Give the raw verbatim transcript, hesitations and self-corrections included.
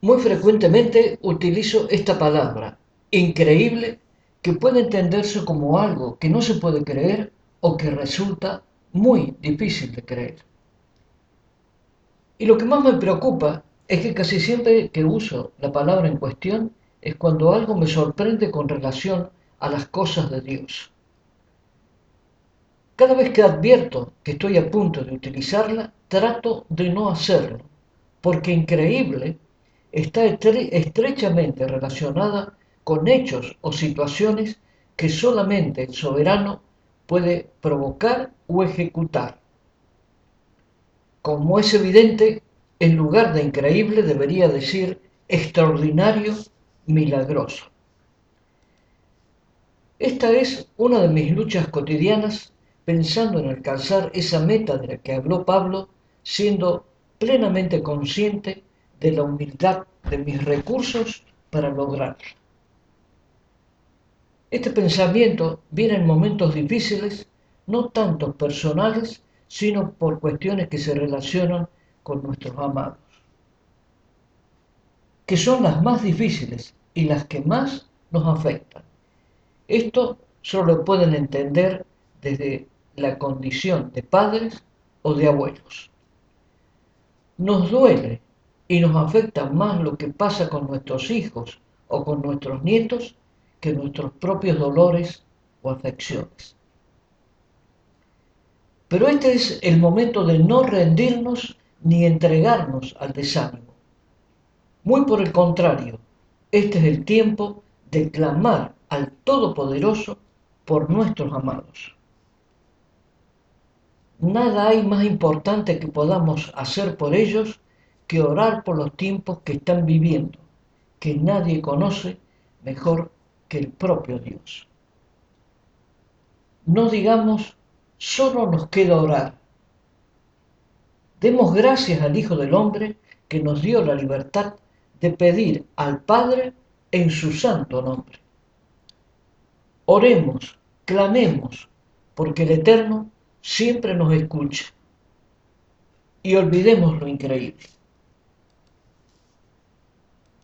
Muy frecuentemente utilizo esta palabra, increíble, que puede entenderse como algo que no se puede creer o que resulta muy difícil de creer. Y lo que más me preocupa es que casi siempre que uso la palabra en cuestión es cuando algo me sorprende con relación a las cosas de Dios. Cada vez que advierto que estoy a punto de utilizarla, trato de no hacerlo, porque increíble está estre- estrechamente relacionada con hechos o situaciones que solamente el soberano puede provocar o ejecutar. Como es evidente, en lugar de increíble debería decir extraordinario, milagroso. Esta es una de mis luchas cotidianas pensando en alcanzar esa meta de la que habló Pablo, siendo plenamente consciente de la humildad de mis recursos para lograrlo. Este pensamiento viene en momentos difíciles, no tanto personales, sino por cuestiones que se relacionan con nuestros amados, que son las más difíciles y las que más nos afectan. Esto solo lo pueden entender desde la condición de padres o de abuelos. Nos duele y nos afecta más lo que pasa con nuestros hijos o con nuestros nietos que nuestros propios dolores o afecciones. Pero este es el momento de no rendirnos ni entregarnos al desánimo. Muy por el contrario, este es el tiempo de clamar al Todopoderoso por nuestros amados. Nada hay más importante que podamos hacer por ellos que orar por los tiempos que están viviendo, que nadie conoce mejor que el propio Dios. No digamos, solo nos queda orar. Demos gracias al Hijo del Hombre que nos dio la libertad de pedir al Padre en su santo nombre. Oremos, clamemos, porque el Eterno siempre nos escucha. Y olvidemos lo increíble.